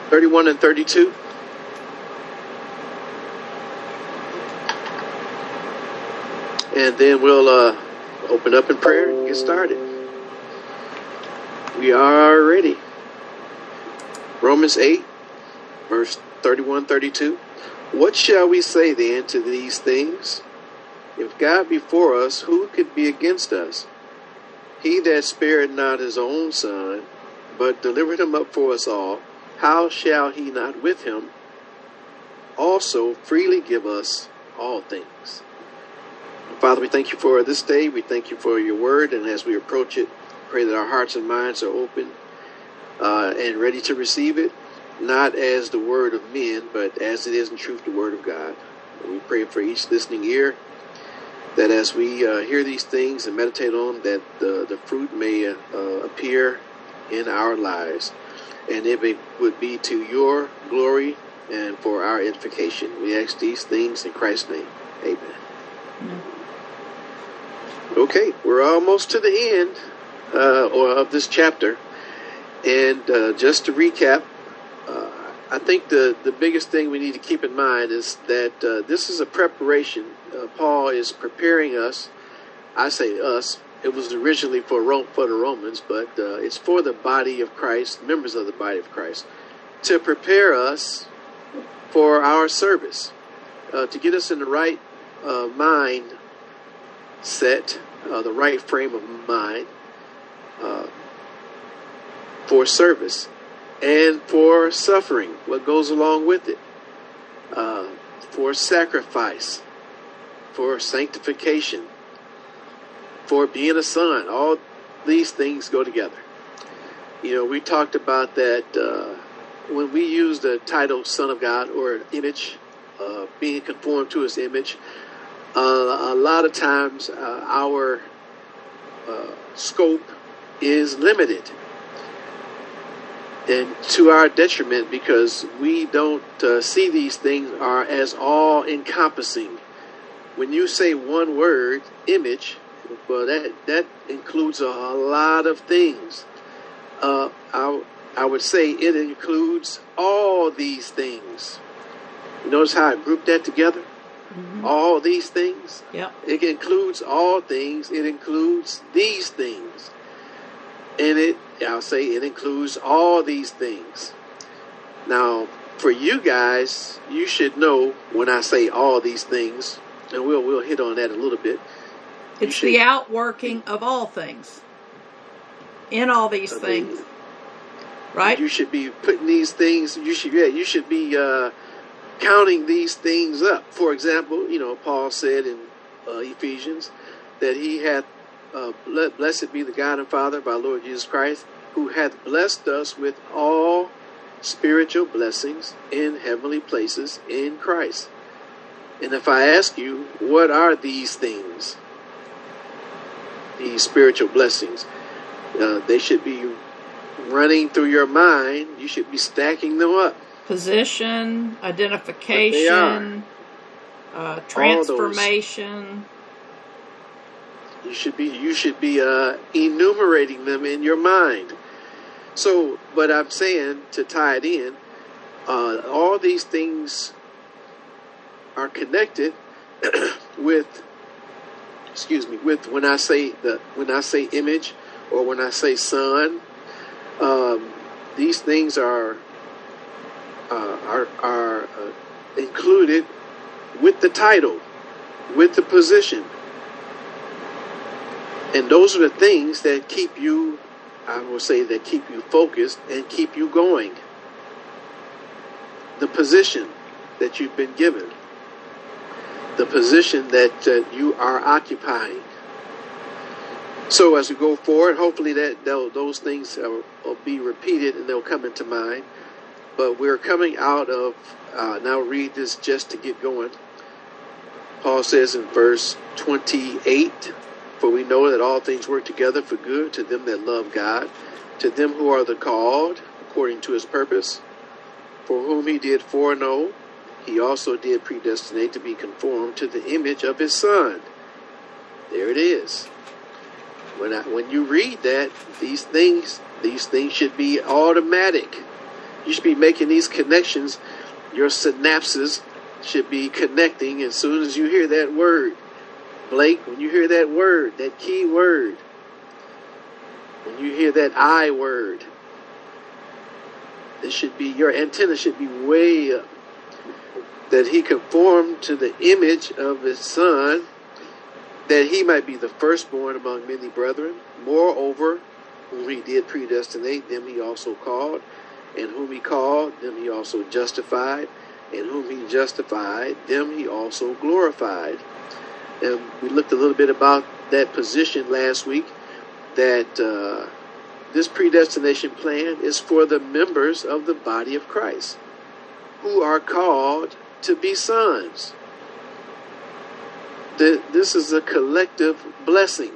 31 and 32. And then we'll open up in prayer and get started. We are ready. Romans 8, verse 31, 32. What shall we say then to these things? If God be for us, who could be against us? He that spared not his own son, but delivered him up for us all, how shall he not with him also freely give us all things? Father, we thank you for this day. We thank you for your word. And as we approach it, pray that our hearts and minds are open and ready to receive it, not as the word of men, but as it is in truth the word of God. And we pray for each listening ear, that as we hear these things and meditate on them, that the fruit may appear in our lives, and it would be to your glory and for our edification. We ask these things in Christ's name. Amen. Amen. Okay, we're almost to the end of this chapter, and just to recap, I think the biggest thing we need to keep in mind is that this is a preparation. Paul is preparing us. I say us. It was originally for the Romans, but it's for the body of Christ, members of the body of Christ, to prepare us for our service, to get us in the right mind set, the right frame of mind for service and for suffering, what goes along with it, for sacrifice, for sanctification, for being a son. All these things go together. You know, we talked about that when we use the title Son of God or image, being conformed to his image. A lot of times our scope is limited, and to our detriment, because we don't see these things are as all-encompassing. When you say one word, image, well, that includes a lot of things. I would say it includes all these things. You notice how I grouped that together? Mm-hmm. All these things. Yeah. It includes all things. It includes these things. And I'll say it includes all these things. Now, for you guys, you should know when I say all these things, and we'll hit on that a little bit. It's the outworking of all things. In all these things. Right? You should be putting these things, you should be counting these things up. For example, Paul said in Ephesians that he hath, blessed be the God and Father of our Lord Jesus Christ, who hath blessed us with all spiritual blessings in heavenly places in Christ. And if I ask you, what are these things? These spiritual blessings. They should be running through your mind. You should be stacking them up. Position, identification, transformation. You should be enumerating them in your mind. So, but I'm saying, to tie it in, all these things are connected with when I say image, or when I say son. These things are included with the title, with the position. And those are the things that keep you, I will say, that keep you focused and keep you going. The position that you've been given. The position that you are occupying. So as we go forward, hopefully those things will be repeated and they'll come into mind. But we're coming out of, now read this just to get going. Paul says in verse 28, for we know that all things work together for good to them that love God, to them who are the called according to his purpose, for whom he did foreknow, he also did predestinate to be conformed to the image of his Son. There it is. When you read that, these things should be automatic. You should be making these connections. Your synapses should be connecting as soon as you hear that word. Blake, when you hear that word, that key word, when you hear that I word, it should be, your antenna should be way up. That he conformed to the image of his son, that he might be the firstborn among many brethren. Moreover, whom he did predestinate, them he also called. And whom he called, them he also justified. And whom he justified, them he also glorified. And we looked a little bit about that position last week, that this predestination plan is for the members of the body of Christ, who are called to be sons. This is a collective blessing.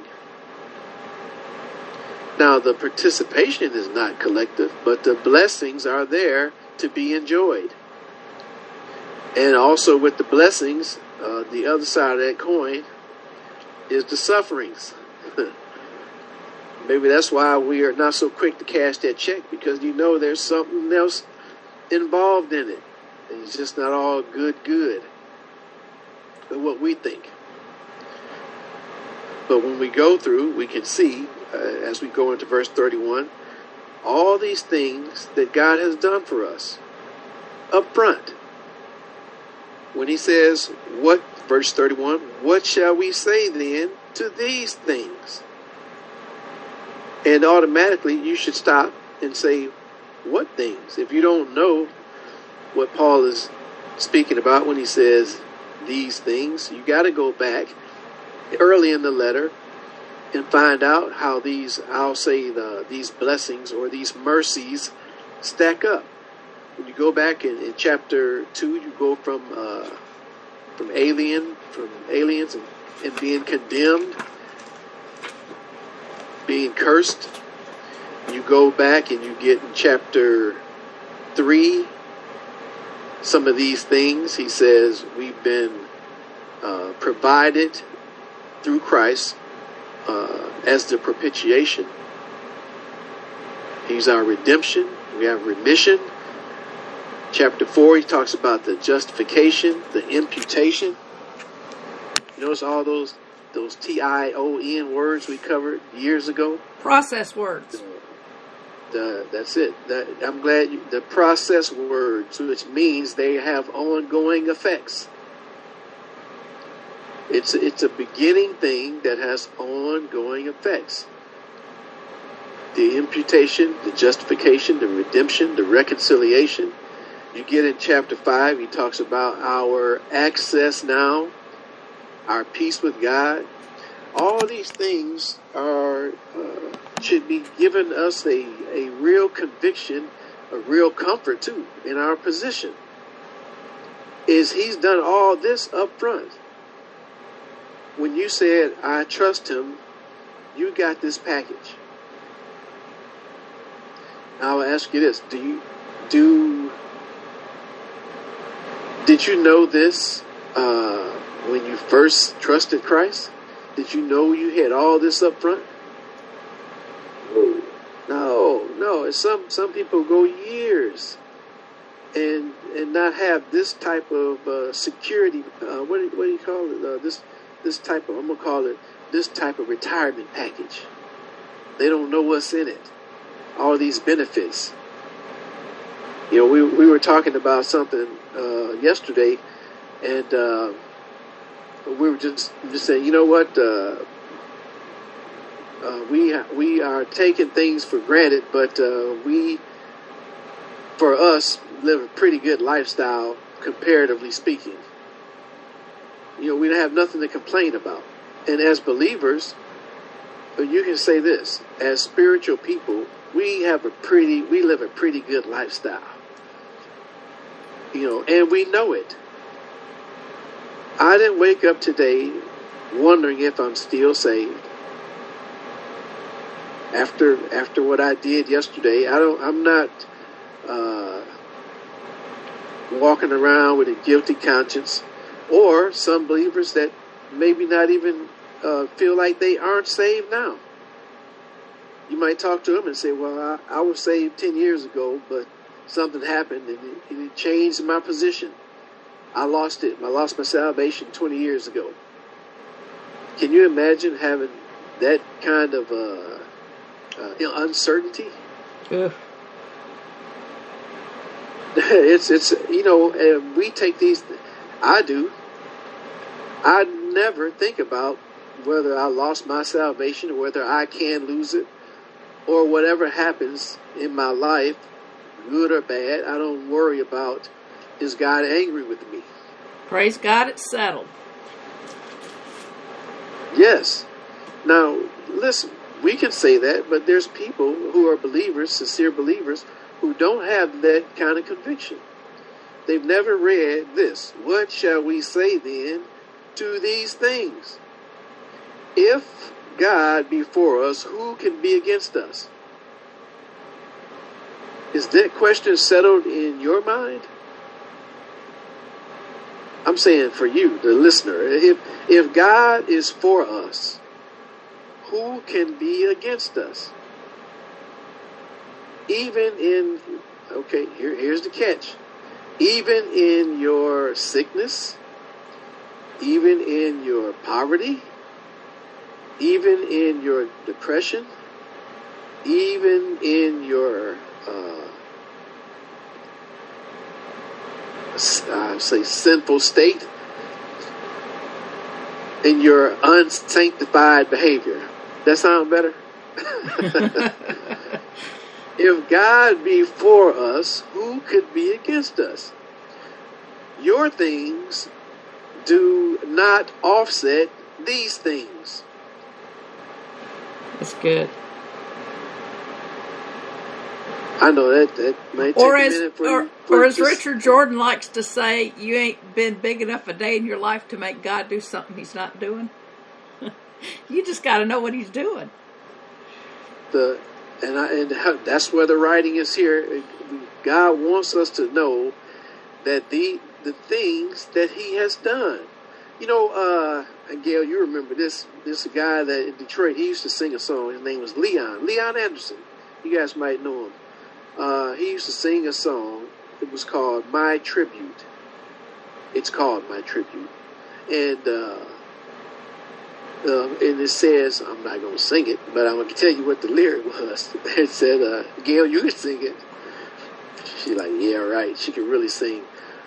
Now, the participation is not collective, but the blessings are there to be enjoyed. And also with the blessings, the other side of that coin is the sufferings. Maybe that's why we are not so quick to cash that check, because you know there's something else involved in it. It's just not all good, but what we think. But when we go through, we can see, as we go into verse 31, all these things that God has done for us up front. When he says, verse 31, what shall we say then to these things? And automatically you should stop and say, what things? If you don't know what Paul is speaking about when he says these things, you got to go back early in the letter and find out how these blessings or these mercies stack up. When you go back in chapter 2, you go from aliens and being condemned, being cursed. You go back and you get in chapter 3 some of these things. He says we've been provided through Christ as the propitiation. He's our redemption. We have remission. Chapter 4, he talks about the justification, the imputation. You notice all those T-I-O-N words we covered years ago? Process words. That's it. I'm glad the process words, which means they have ongoing effects. It's a beginning thing that has ongoing effects. The imputation, the justification, the redemption, the reconciliation. You get in chapter 5, he talks about our access now, our peace with God. All these things should be giving us a real conviction, a real comfort too in our position. Is he's done all this up front. When you said, I trust him, you got this package. Now I'll ask you this. Did you know this when you first trusted Christ? Did you know you had all this up front? No. Some people go years and not have this type of security. What do you call it? This type of, I'm gonna call it this type of retirement package. They don't know what's in it. All these benefits. You know, we were talking about something yesterday, and we were just saying, you know what? We are taking things for granted, but we, for us, live a pretty good lifestyle, comparatively speaking. You know, we don't have nothing to complain about. And as believers, you can say this: as spiritual people, we live a pretty good lifestyle. You know, and we know it. I didn't wake up today wondering if I'm still saved. After what I did yesterday, I'm not walking around with a guilty conscience, or some believers that maybe not even feel like they aren't saved now. You might talk to them and say, well, I was saved 10 years ago, but something happened and it changed my position. I lost it. I lost my salvation 20 years ago. Can you imagine having that kind of uncertainty? Ugh. It's and we take these. I do. I never think about whether I lost my salvation or whether I can lose it or whatever happens in my life, good or bad. I don't worry about, is God angry with me? Praise God, it's settled. Yes. Now, listen, we can say that, but there's people who are believers, sincere believers, who don't have that kind of conviction. They've never read this. What shall we say then to these things? If God be for us, who can be against us? Is that question settled in your mind? I'm saying for you, the listener, if God is for us, who can be against us? Even in, okay, here's the catch. Even in your sickness, even in your poverty, even in your depression, even in your, sinful state, in your unsanctified behavior. That sound better? If God be for us, who could be against us? Your things do not offset these things. That's good. I know that might take a minute for you. Or as Richard Jordan likes to say, you ain't been big enough a day in your life to make God do something he's not doing. You just got to know what he's doing. That's where the writing is here. God wants us to know that the things that he has done. You know, Gail, you remember this guy that in Detroit, he used to sing a song. His name was Leon Anderson. You guys might know him. He used to sing a song. It was called My Tribute. It's called My Tribute. And it says, I'm not going to sing it, but I'm going to tell you what the lyric was. It said, Gail, you can sing it. She's like, yeah, right. She can really sing.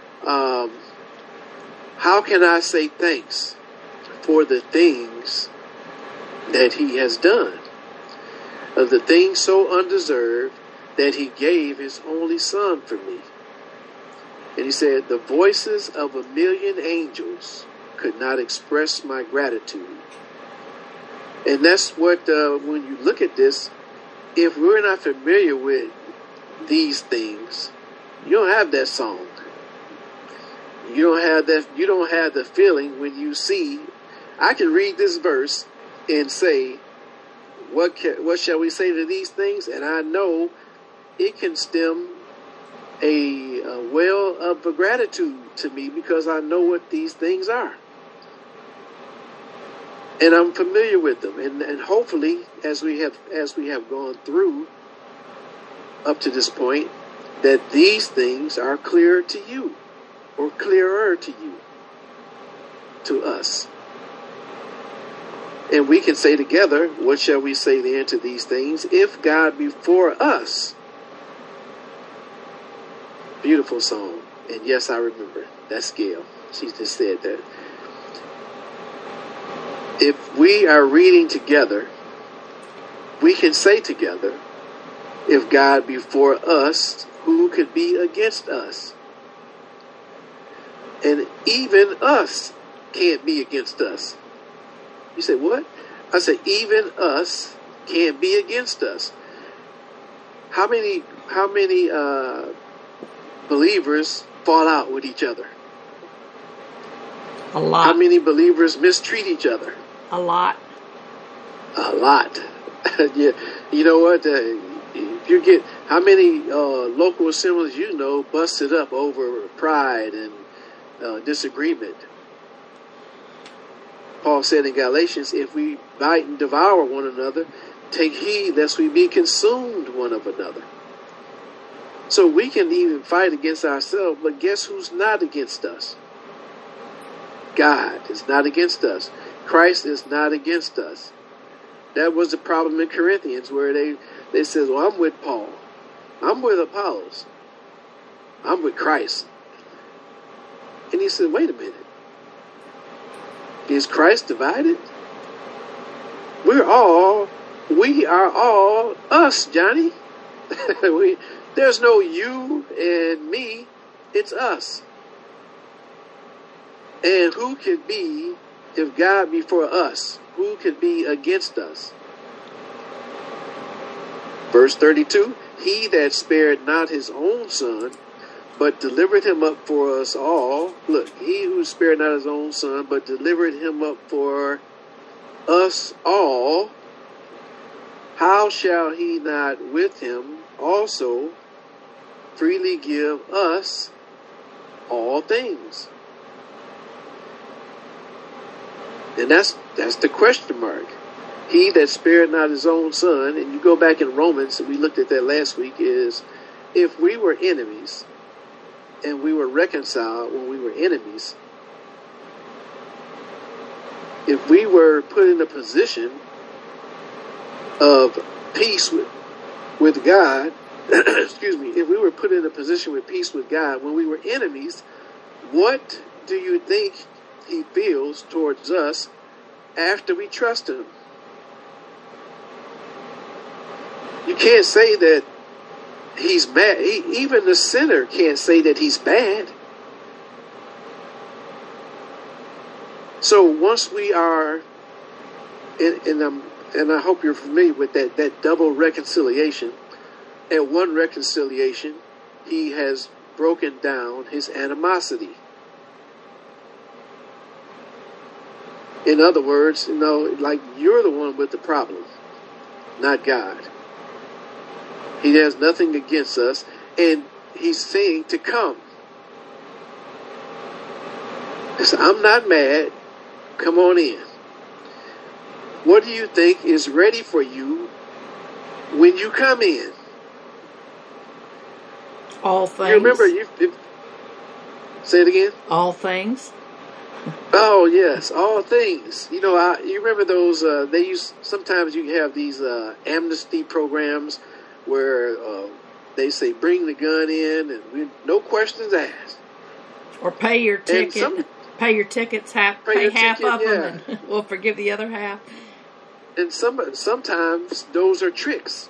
How can I say thanks for the things that he has done? Of the things so undeserved that he gave his only son for me. And he said, the voices of 1,000,000 angels could not express my gratitude. And that's what, when you look at this, if we're not familiar with these things, you don't have that song. You don't have the feeling when you see. I can read this verse and say, what shall we say to these things? And I know it can stem a well of gratitude to me because I know what these things are. And I'm familiar with them. And hopefully, as we have gone through up to this point, that these things are clear to you, or clearer to you, to us. And we can say together, what shall we say then to these things? If God be for us. Beautiful song. And yes, I remember. That's Gail. She just said that. If we are reading together, we can say together, if God be for us, who could be against us? And even us can't be against us. You say, what? I said, even us can't be against us. How many believers fall out with each other? A lot. How many believers mistreat each other? A lot. A lot. Yeah. You know what? If you get how many local assemblies you know busted up over pride and disagreement? Paul said in Galatians, if we bite and devour one another, take heed lest we be consumed one of another. So we can even fight against ourselves, but guess who's not against us? God is not against us. Christ is not against us. That was the problem in Corinthians, where they said, well, I'm with Paul. I'm with Apollos. I'm with Christ. And he said, wait a minute. Is Christ divided? We are all us, Johnny. There's no you and me. It's us. And who could be, if God be for us, who could be against us? Verse 32, he that spared not his own son, but delivered him up for us all. Look, he who spared not his own son, but delivered him up for us all, how shall he not with him also freely give us all things? And that's the question mark. He that spared not his own son, and you go back in Romans, and we looked at that last week, is if we were enemies and we were reconciled when we were enemies, if we were put in a position of peace with God, excuse me, if we were put in a position with peace with God when we were enemies, what do you think he feels towards us after we trust him? You can't say that he's mad. Even the sinner can't say that he's bad. So once we are, and I hope you're familiar with that double reconciliation. At one reconciliation, he has broken down his animosity. In other words, like you're the one with the problem, not God. He has nothing against us, and he's saying to come. So I'm not mad. Come on in. What do you think is ready for you when you come in? All things. You remember, say it again? All things. Oh, yes, all things. You remember those, sometimes you have these amnesty programs where they say, bring the gun in, and no questions asked. Or pay your ticket. Pay your tickets, pay half of them, and we'll forgive the other half. And sometimes those are tricks.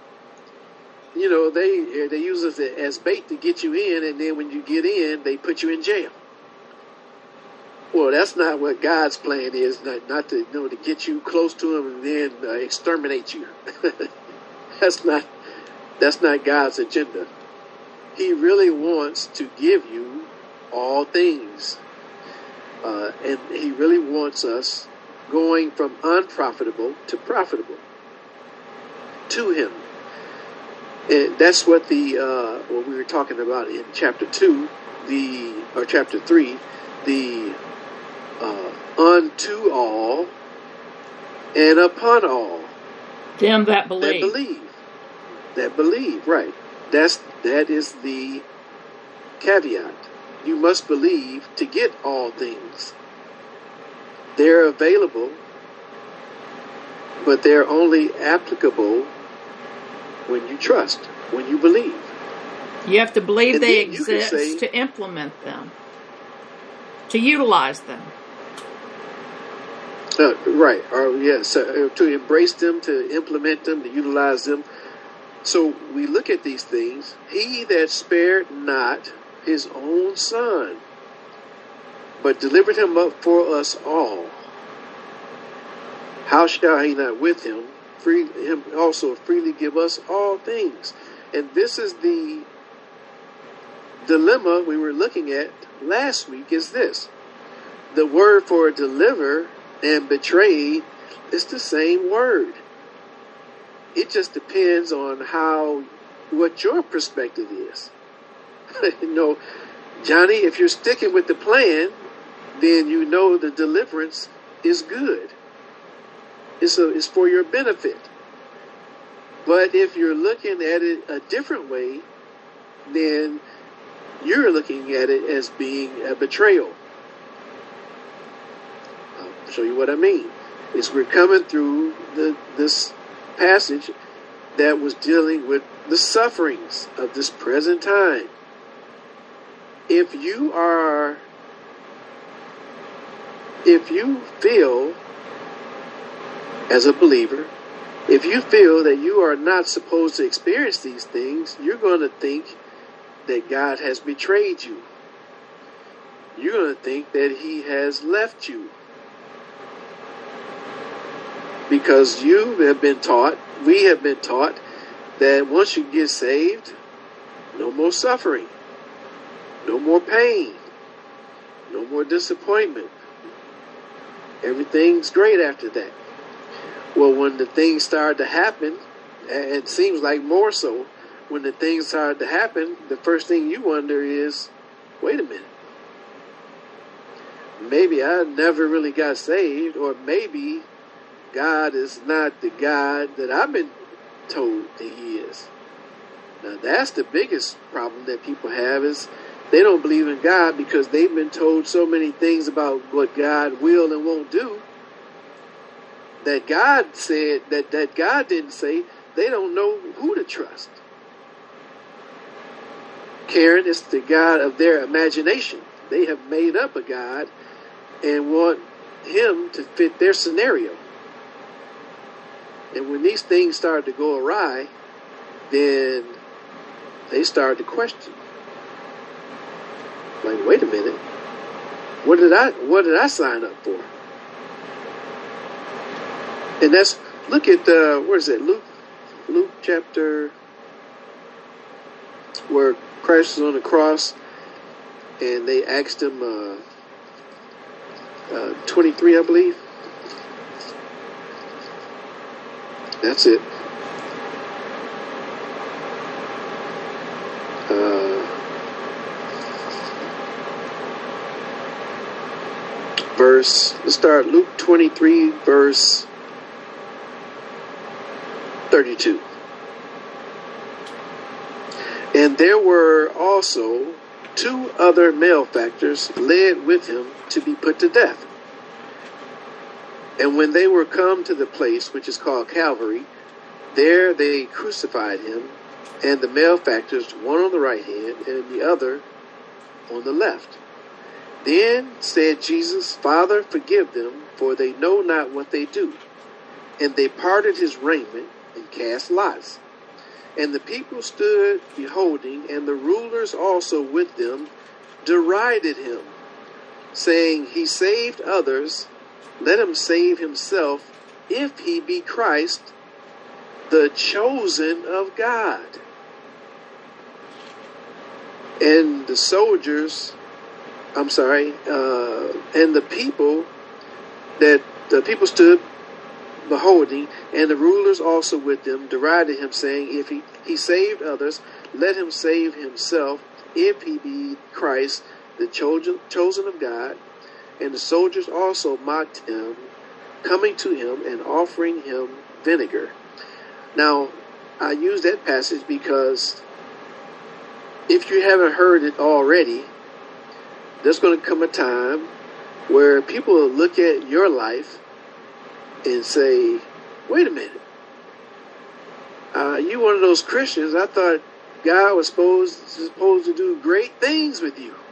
They use it as bait to get you in, and then when you get in, they put you in jail. Well, that's not what God's plan is. Not to to get you close to Him and then exterminate you. That's not God's agenda. He really wants to give you all things, and He really wants us going from unprofitable to profitable to Him. And that's what what we were talking about in chapter 2, or chapter 3, the unto all and upon all. Them that believe. That believe, right. That is the caveat. You must believe to get all things. They're available, but they're only applicable when you trust, when you believe. You have to believe they exist to implement them, to utilize them. Right. Or yes, to embrace them, to implement them, to utilize them. So we look at these things. He that spared not his own son, but delivered him up for us all, how shall he not with him also freely give us all things? And this is the dilemma we were looking at last week, is this. The word for deliver and betray is the same word. It just depends on what your perspective is. Johnny, if you're sticking with the plan, then the deliverance is good. It's for your benefit. But if you're looking at it a different way, then you're looking at it as being a betrayal. I'll show you what I mean. Is we're coming through this passage that was dealing with the sufferings of this present time. If you feel as a believer, if you feel that you are not supposed to experience these things, you're going to think that God has betrayed you. You're going to think that He has left you. Because you have been taught, we have been taught, that once you get saved, no more suffering, no more pain, no more disappointment. Everything's great after that. Well, when the things started to happen, and it seems like more so, when the things started to happen, the first thing you wonder is, wait a minute. Maybe I never really got saved, or maybe God is not the God that I've been told that He is. Now that's the biggest problem that people have, is they don't believe in God because they've been told so many things about what God will and won't do, that God said, that God didn't say. They don't know who to trust. Karen, is the God of their imagination. They have made up a God and want Him to fit their scenario. And when these things start to go awry, then they start to question. Like, wait a minute. What did I sign up for? And that's, look at where is it? Luke chapter, where Christ was on the cross, and they asked Him 23, I believe. That's it. Let's start Luke 23, verse 32. And there were also 2 other malefactors led with Him to be put to death. And when they were come to the place which is called Calvary, there they crucified Him, and the malefactors, one on the right hand and the other on the left. Then said Jesus, Father, forgive them, for they know not what they do. And they parted His raiment and cast lots. And the people stood beholding, and the rulers also with them derided Him, saying, He saved others, let Him save Himself, if He be Christ, the chosen of God. And the soldiers, and the people stood beholding, and the rulers also with them derided Him, saying, If he saved others, let Him save Himself, if He be Christ, the chosen of God. And the soldiers also mocked Him, coming to Him and offering Him vinegar. Now, I use that passage because if you haven't heard it already, there's going to come a time where people will look at your life and say, wait a minute, you one of those Christians, I thought God was supposed to do great things with you.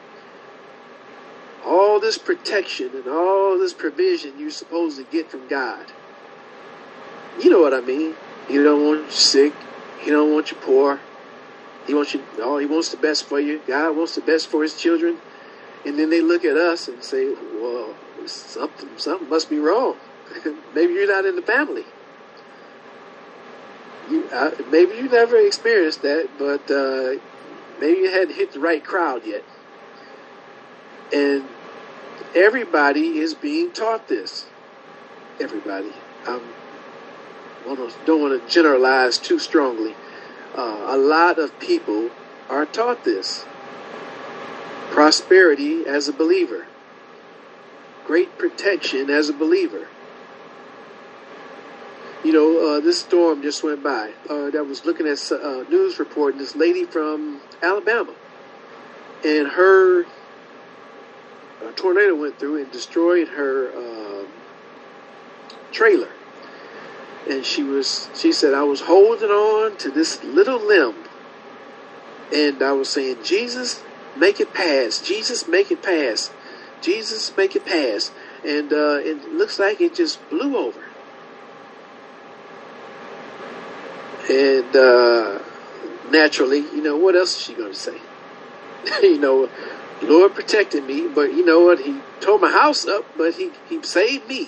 All this protection and all this provision you're supposed to get from God. You know what I mean? He don't want you sick. He don't want you poor. He wants you. Oh, He wants the best for you. God wants the best for His children. And then they look at us and say, well, something must be wrong. Maybe you're not in the family. Maybe you never experienced that, but maybe you hadn't hit the right crowd yet. And everybody is being taught this. Everybody. Don't want to generalize too strongly. A lot of people are taught this. Prosperity as a believer. Great protection as a believer. This storm just went by. That was looking at news report. This lady from Alabama, and her tornado went through and destroyed her trailer. And she said, I was holding on to this little limb, and I was saying, Jesus, make it pass. Jesus, make it pass. Jesus, make it pass. And it looks like it just blew over. And naturally, what else is she going to say? Lord protected me, but you know what? He tore my house up, but he saved me.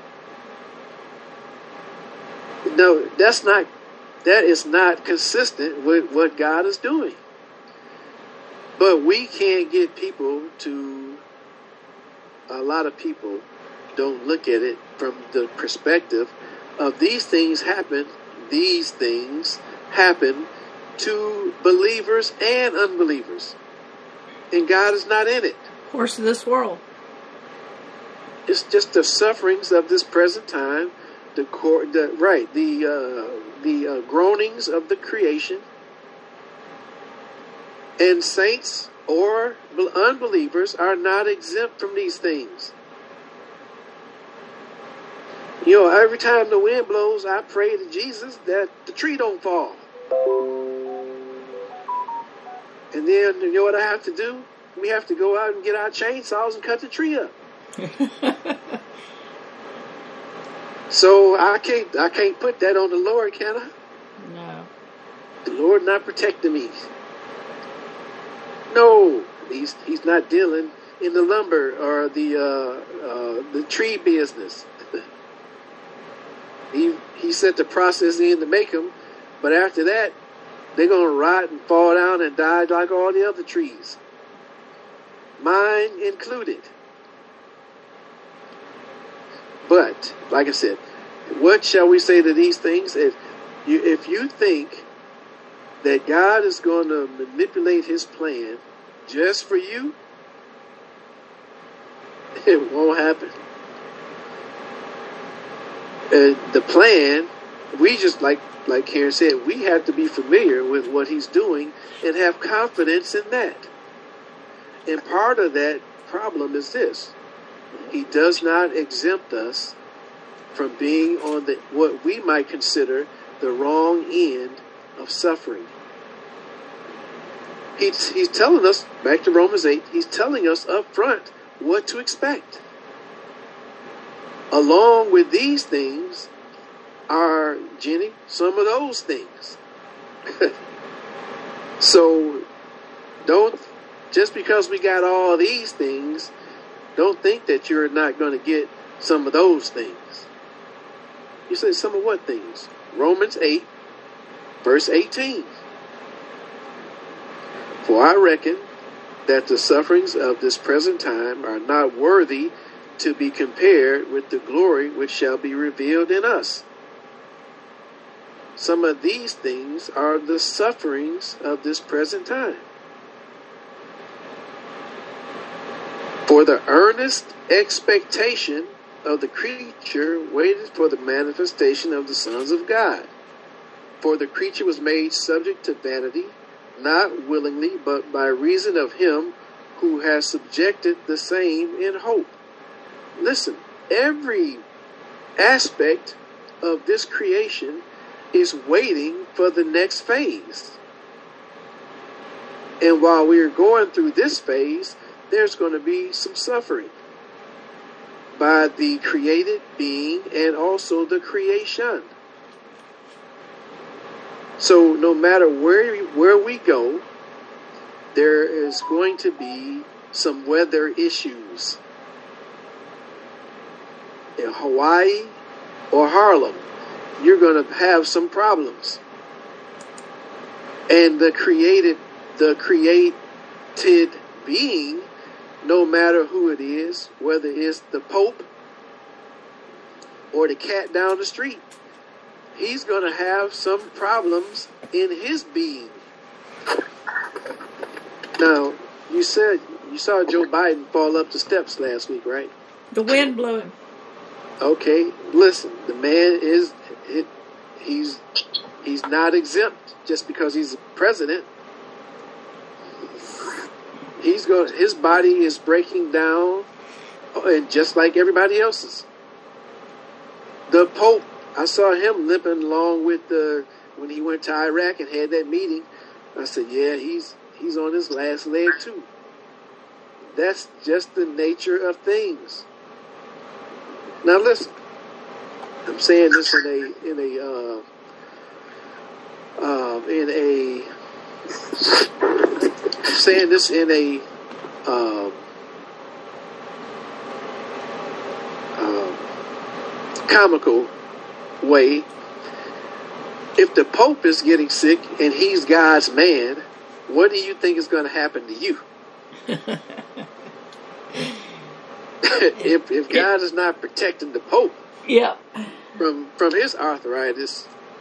No, that is not consistent with what God is doing. But we can't get a lot of people don't look at it from the perspective of these things happen to believers and unbelievers. And God is not in it. Course of this world. It's just the sufferings of this present time, the groanings of the creation. And saints or unbelievers are not exempt from these things. Every time the wind blows, I pray to Jesus that the tree don't fall. And then, you know what I have to do? We have to go out and get our chainsaws and cut the tree up. So I can't put that on the Lord, can I? No. The Lord not protecting me. No, he's not dealing in the lumber or the tree business. He set the process in to make them, but after that, they're going to rot and fall down and die like all the other trees. Mine included. But, like I said, what shall we say to these things? If you think that God is going to manipulate his plan just for you, it won't happen. The plan, we just, like Karen said, we have to be familiar with what he's doing and have confidence in that. And part of that problem is this. He does not exempt us from being on what we might consider the wrong end of suffering. He's telling us, back to Romans 8, he's telling us up front what to expect. Along with these things are, Jenny, some of those things. So just because we got all these things, don't think that you're not going to get some of those things. You say, some of what things? Romans 8, verse 18. For I reckon that the sufferings of this present time are not worthy to be compared with the glory which shall be revealed in us. Some of these things are the sufferings of this present time. For the earnest expectation of the creature waited for the manifestation of the sons of God. For the creature was made subject to vanity, not willingly, but by reason of him who has subjected the same in hope. Listen, every aspect of this creation is waiting for the next phase. And while we are going through this phase, there's going to be some suffering by the created being and also the creation. So no matter where we go, there is going to be some weather issues. In Hawaii or Harlem, you're going to have some problems. And the created being, no matter who it is, whether it's the Pope or the cat down the street, he's going to have some problems in his being. Now, you said you saw Joe Biden fall up the steps last week, right? The wind blew him. Okay, listen, the man is it, he's he's not exempt just because he's president. His body is breaking down, and just like everybody else's. The Pope, I saw him limping along with when he went to Iraq and had that meeting. I said, yeah, he's on his last leg too. That's just the nature of things. Now listen, I'm saying this I'm saying this in a comical way. If the Pope is getting sick and he's God's man, what do you think is going to happen to you? if God is not protecting the Pope, yeah, from his arthritis,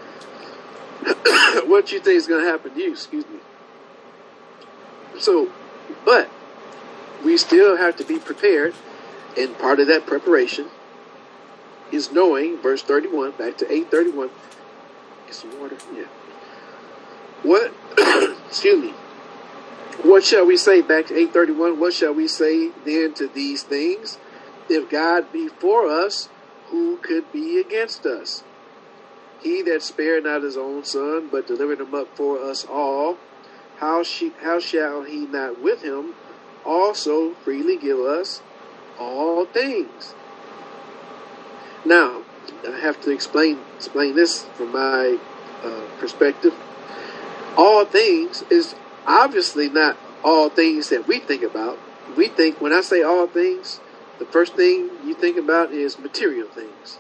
what do you think is going to happen to you? Excuse me. So, but we still have to be prepared, and part of that preparation is knowing, verse 31, back to 8:31. Get some water. Yeah. What? Excuse me. What shall we say, back to 8:31? What shall we say then to these things? If God be for us, who could be against us? He that spared not his own son, but delivered him up for us all, how shall he not with him also freely give us all things? Now, I have to explain this from my perspective. All things is obviously not all things that we think about. We think, when I say all things, the first thing you think about is material things.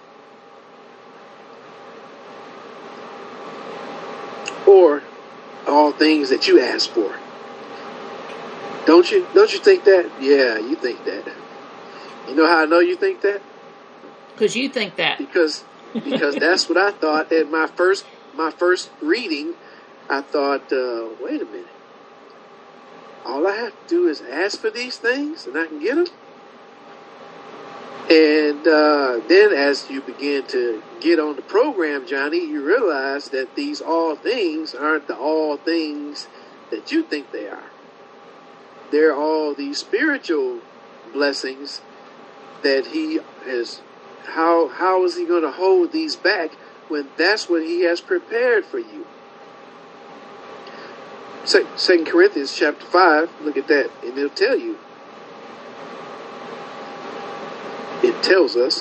Or all things that you ask for. Don't you think that? Yeah, you think that. You know how I know you think that? Because you think that. Because that's what I thought at my first reading. I thought, wait a minute. All I have to do is ask for these things and I can get them? And then as you begin to get on the program, Johnny, you realize that these all things aren't the all things that you think they are. They're all these spiritual blessings that he has. How is he going to hold these back when that's what he has prepared for you? 2 Corinthians chapter 5, look at that, and it'll tell you. It tells us,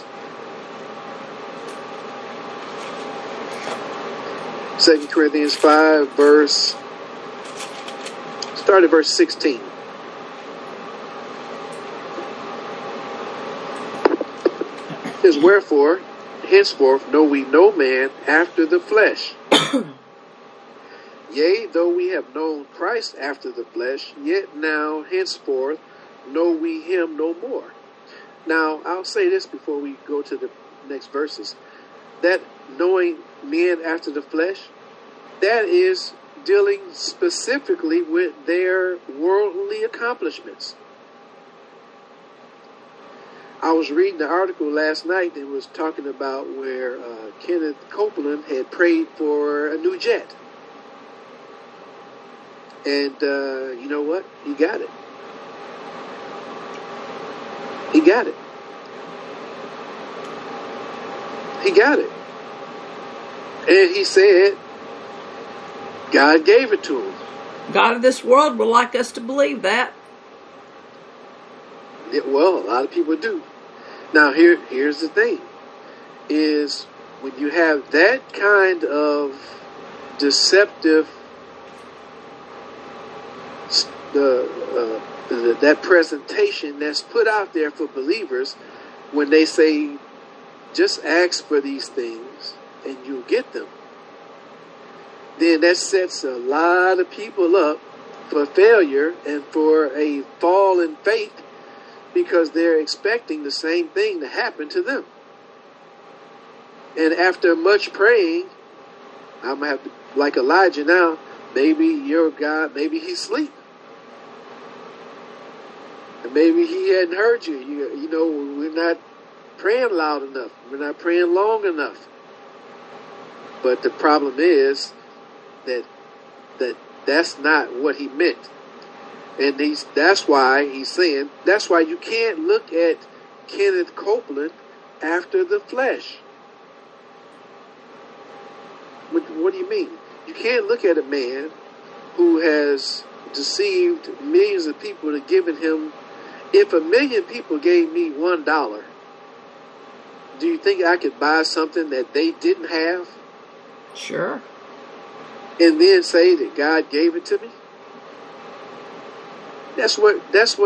2 Corinthians 5, start at verse 16. It says, wherefore, henceforth know we no man after the flesh. Yea, though we have known Christ after the flesh, yet now henceforth know we him no more. Now, I'll say this before we go to the next verses. That knowing men after the flesh, that is dealing specifically with their worldly accomplishments. I was reading the article last night that was talking about where Kenneth Copeland had prayed for a new jet. And you know what? He got it. He got it. He got it. And he said, God gave it to him. God of this world would like us to believe that. Well, a lot of people do. Now, here's the thing, is when you have that kind of deceptive that presentation that's put out there for believers, when they say, just ask for these things and you'll get them, then that sets a lot of people up for failure and for a fall in faith, because they're expecting the same thing to happen to them. And after much praying, I'm going to have to, like Elijah now, maybe your God, maybe he's asleep. And maybe he hadn't heard you. You know, we're not praying loud enough. We're not praying long enough. But the problem is that's not what he meant. And that's why he's saying, that's why you can't look at Kenneth Copeland after the flesh. What do you mean? You can't look at a man who has deceived millions of people to giving him. If 1 million people gave me $1, do you think I could buy something that they didn't have? Sure. And then say that God gave it to me? That's what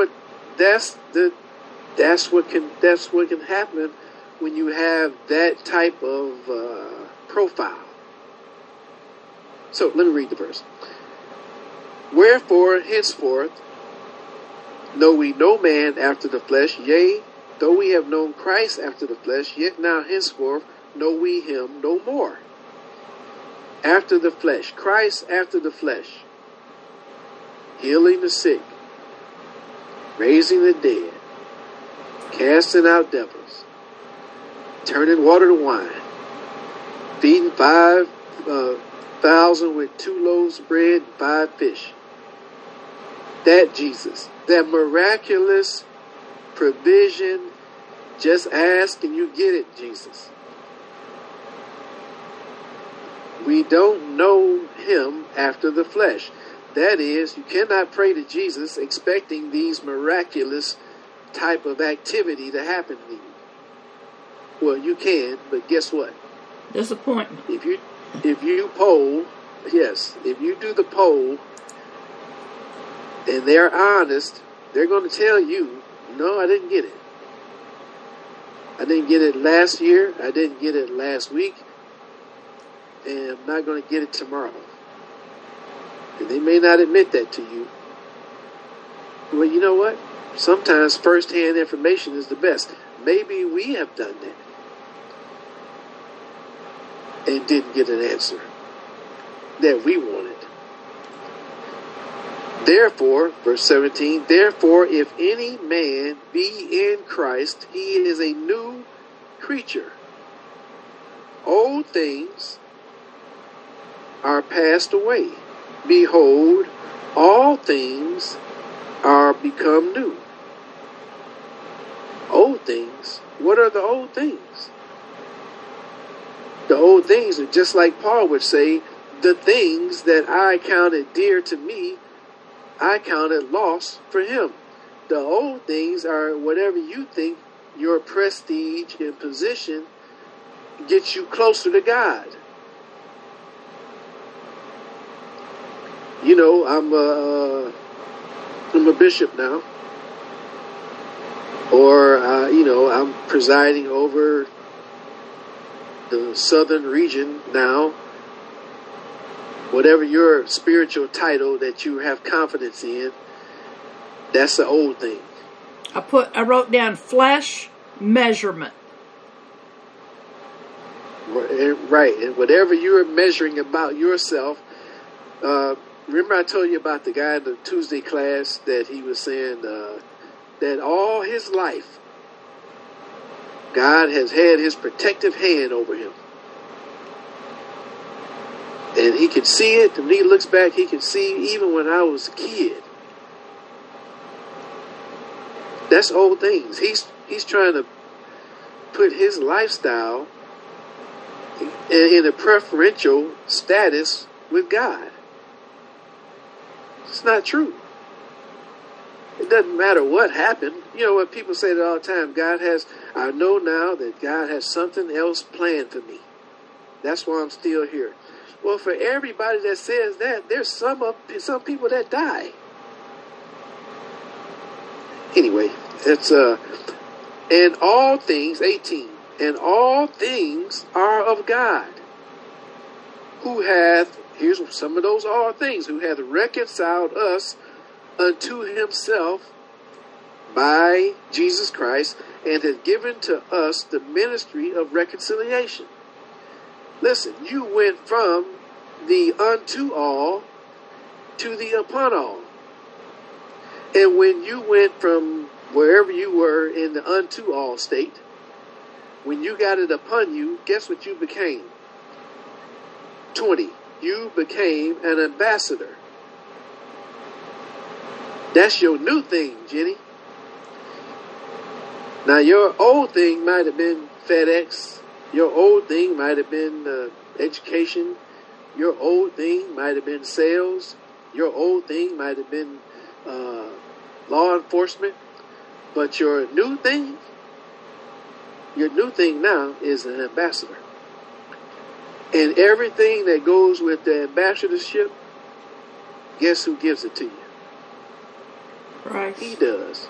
can happen when you have that type of profile. So let me read the verse. Wherefore henceforth know we no man after the flesh, yea, though we have known Christ after the flesh, yet now henceforth know we him no more. After the flesh, Christ after the flesh, healing the sick, raising the dead, casting out devils, turning water to wine, feeding 5,000 with 2 loaves of bread and 5 fish. That Jesus, that miraculous provision, just ask and you get it, Jesus. We don't know him after the flesh. That is, you cannot pray to Jesus expecting these miraculous type of activity to happen to you. Well, you can, but guess what? Disappointment. If you poll, yes, if you do the poll and they're honest, they're going to tell you, no, I didn't get it. I didn't get it last year. I didn't get it last week. And I'm not going to get it tomorrow. And they may not admit that to you. Well, you know what? Sometimes first-hand information is the best. Maybe we have done that and didn't get an answer that we wanted. Therefore, verse 17, therefore, if any man be in Christ, he is a new creature. Old things are passed away. Behold, all things are become new. Old things? What are the old things? The old things are just like Paul would say, the things that I counted dear to me, I counted loss for him. The old things are whatever you think your prestige and position gets you closer to God. You know, I'm a bishop now, or I'm presiding over the southern region now. Whatever your spiritual title that you have confidence in, that's the old thing. I wrote down flesh measurement. Right, and whatever you're measuring about yourself. Remember I told you about the guy in the Tuesday class that he was saying that all his life, God has had his protective hand over him. And he can see it, and when he looks back, he can see even when I was a kid. That's old things. He's trying to put his lifestyle in a preferential status with God. It's not true. It doesn't matter what happened. You know what people say that all the time. I know now that God has something else planned for me. That's why I'm still here. Well, for everybody that says that, there's some people that die. Anyway, it's and all things, 18, and all things are of God, who hath, here's some of those all things, who hath reconciled us unto himself by Jesus Christ, and hath given to us the ministry of reconciliation. Listen, you went from the unto all to the upon all. And when you went from wherever you were in the unto all state, when you got it upon you, guess what you became? 20. You became an ambassador. That's your new thing, Jenny. Now, your old thing might have been FedEx. Your old thing might have been education. Your old thing might have been sales. Your old thing might have been law enforcement. But your new thing now is an ambassador. And everything that goes with the ambassadorship, guess who gives it to you? Christ. He does.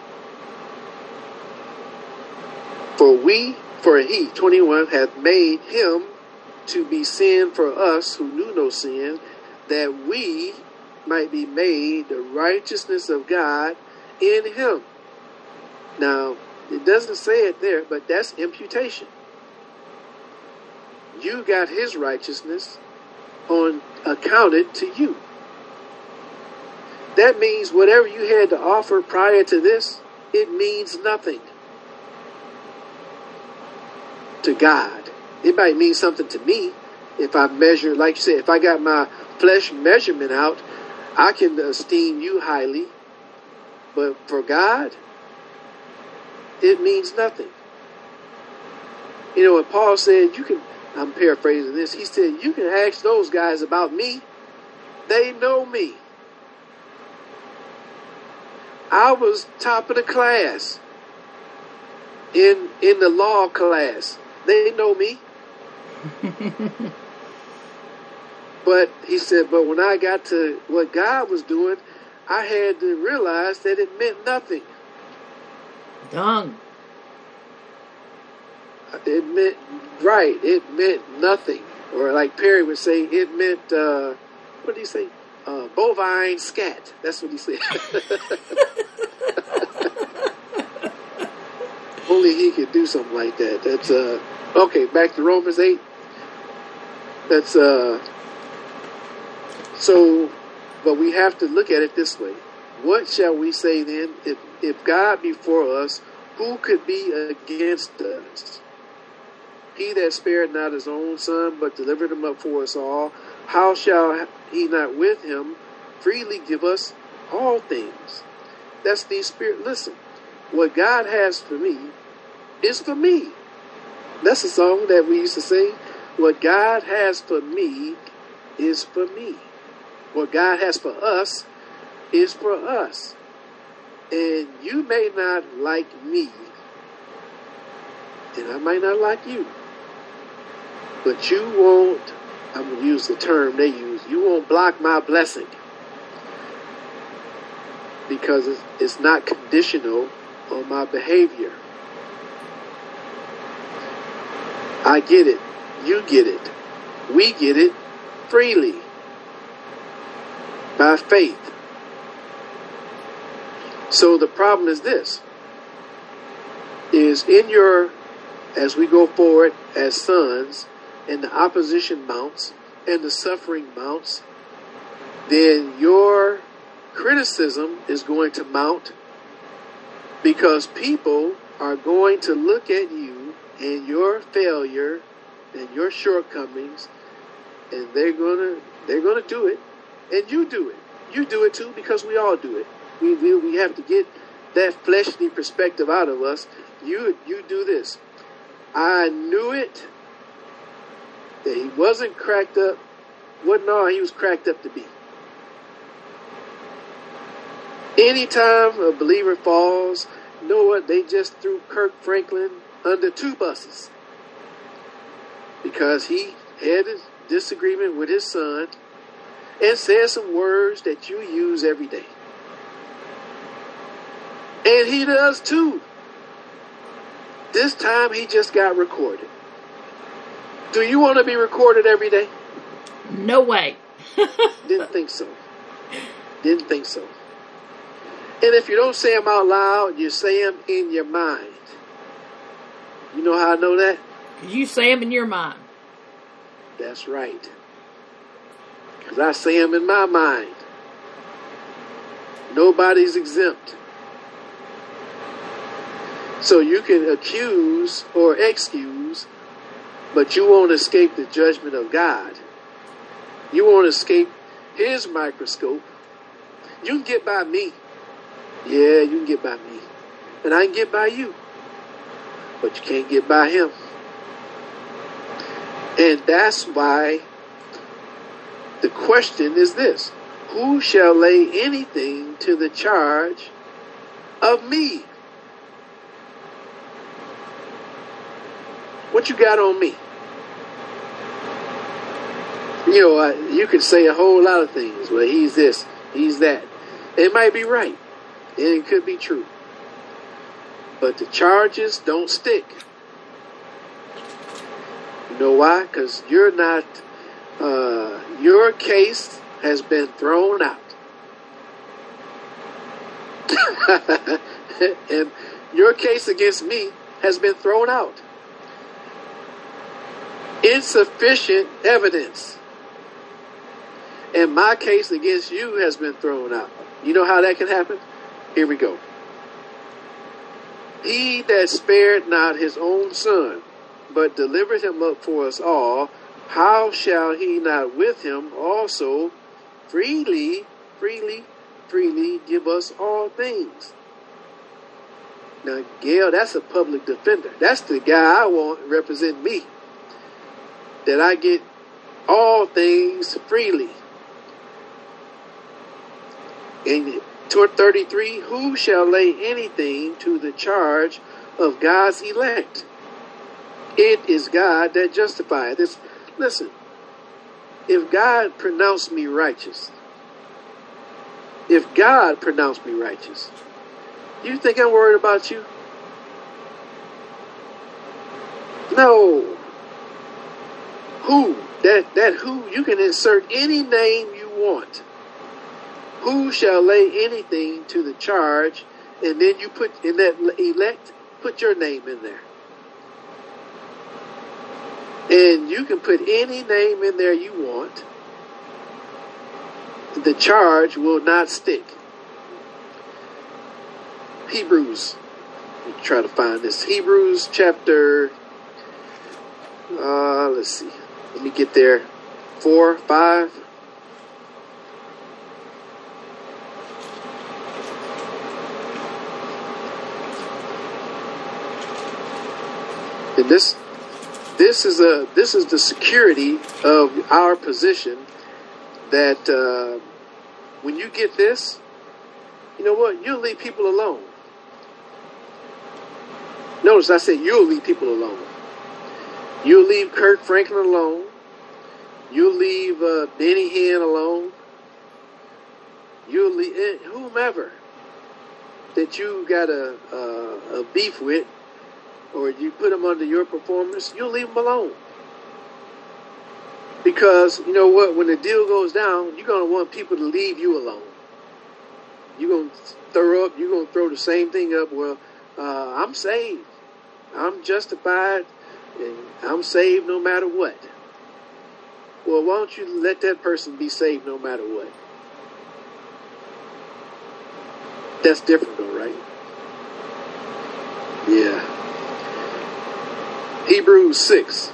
For he, 21, hath made him to be sin for us who knew no sin, that we might be made the righteousness of God in him. Now, it doesn't say it there, but that's imputation. You got his righteousness accounted to you. That means whatever you had to offer prior to this, it means nothing to God. It might mean something to me if I measure, like you said, if I got my flesh measurement out, I can esteem you highly. But for God, it means nothing. You know what Paul said, I'm paraphrasing this, he said, you can ask those guys about me. They know me. I was top of the class in the law class. They know me. But he said, but when I got to what God was doing, I had to realize that it meant nothing. Dung. It meant nothing. Or like Perry would say, it meant, what did he say? Bovine scat. That's what he said. Only he could do something like that. That's, okay, back to Romans 8. That's, so, but we have to look at it this way. What shall we say then? If God be for us, who could be against us? He that spared not his own son, but delivered him up for us all, how shall he not with him freely give us all things? That's the Spirit. Listen, what God has for me is for me. That's a song that we used to sing. What God has for me is for me. What God has for us is for us. And you may not like me, and I might not like you, but you won't, I'm going to use the term they use, you won't block my blessing, because it's not conditional on my behavior. I get it. You get it. We get it freely by faith. So the problem is this, is as we go forward as sons, and the opposition mounts, and the suffering mounts, then your criticism is going to mount, because people are going to look at you and your failure and your shortcomings, and they're gonna do it, and you do it. You do it too, because we all do it. We have to get that fleshly perspective out of us. You do this. I knew it, that he wasn't cracked up. What all he was cracked up to be. Anytime a believer falls, you know what? They just threw Kirk Franklin under 2 buses. Because he had a disagreement with his son and said some words that you use every day. And he does too. This time he just got recorded. Do you want to be recorded every day? No way. Didn't think so. Didn't think so. And if you don't say them out loud, you say them in your mind. You know how I know that? You say them in your mind. That's right. Because I say them in my mind. Nobody's exempt. So you can accuse or excuse, but you won't escape the judgment of God. You won't escape his microscope. You can get by me. Yeah, you can get by me. And I can get by you. But you can't get by him. And that's why the question is this: who shall lay anything to the charge of me? What you got on me? You know, you could say a whole lot of things. Well, he's this, he's that. It might be right, and it could be true. But the charges don't stick. You know why? Because you're not, your case has been thrown out. And your case against me has been thrown out. Insufficient evidence. And my case against you has been thrown out. You know how that can happen? Here we go. He that spared not his own son, but delivered him up for us all, how shall he not with him also freely give us all things? Now, Gail, that's a public defender. That's the guy I want to represent me. That I get all things freely. In 33, who shall lay anything to the charge of God's elect? It is God that justifieth. Listen, if God pronounced me righteous, you think I'm worried about you? No. Who? That who, you can insert any name you want. Who shall lay anything to the charge? And then you put in that elect, put your name in there. And you can put any name in there you want. The charge will not stick. Hebrews. Let me try to find this. Hebrews chapter, let's see. Let me get there. 4, 5. And this is the security of our position, that when you get this, you know what? You'll leave people alone. Notice I said you'll leave people alone. You'll leave Kirk Franklin alone. You'll leave Benny Hinn alone. You'll leave whomever that you got a beef with, or you put them under your performance, you'll leave them alone. Because, you know what, when the deal goes down, you're going to want people to leave you alone. You're going to throw the same thing up. Well, I'm saved. I'm justified. And I'm saved no matter what. Well, why don't you let that person be saved no matter what? That's different though, right? Yeah. Hebrews 6.